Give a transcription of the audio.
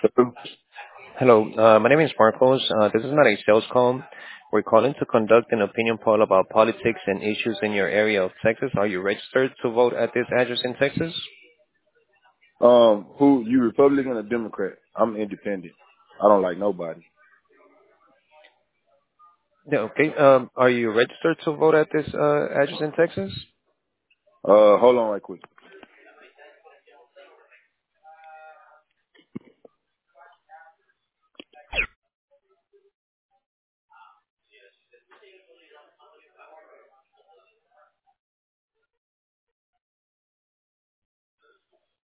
Hello? Hello, my name is Marcos. This is not a sales call. We're calling to conduct an opinion poll about politics and issues in your area of Texas. Are you registered to vote at this address in Texas? Who you Republican or Democrat? I'm independent. I don't like nobody. Yeah, okay. Are you registered to vote at this address in Texas? Hold on right quick.